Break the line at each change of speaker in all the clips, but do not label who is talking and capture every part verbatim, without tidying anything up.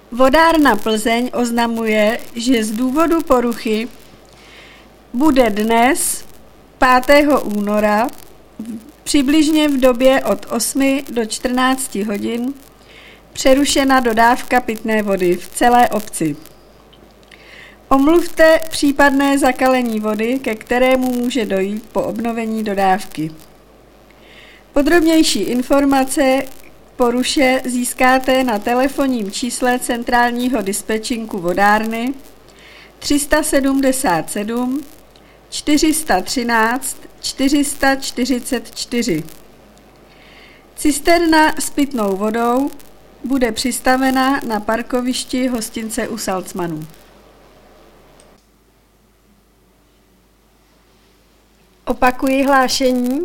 Vodárna Plzeň oznamuje, že z důvodu poruchy bude dnes, pátého února, přibližně v době od osmi do čtrnácti hodin přerušena dodávka pitné vody v celé obci. Omluvte případné zakalení vody, ke kterému může dojít po obnovení dodávky. Podrobnější informace k poruše získáte na telefonním čísle centrálního dispečinku vodárny tři sedmdesát sedm čtyři sta třináct čtyři sta čtyřicet čtyři. Cisterna s pitnou vodou bude přistavena na parkovišti hostince u Salcmanů. Opakuji hlášení.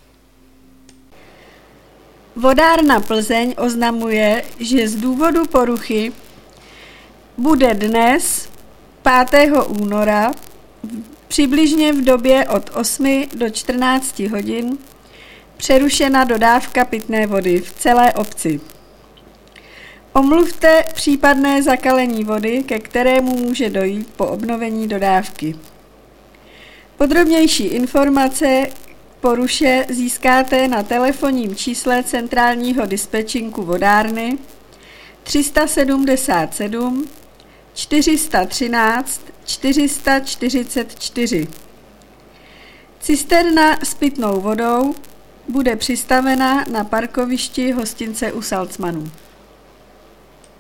Vodárna Plzeň oznamuje, že z důvodu poruchy bude dnes, pátého února, přibližně v době od osmi do čtrnácti hodin přerušena dodávka pitné vody v celé obci. Omluvte případné zakalení vody, ke kterému může dojít po obnovení dodávky. Podrobnější informace k poruše získáte na telefonním čísle centrálního dispečinku vodárny tři sedmdesát sedm čtyři sta třináct čtyři sta čtyřicet čtyři. Cisterna s pitnou vodou bude přistavena na parkovišti hostince u Salcmanů.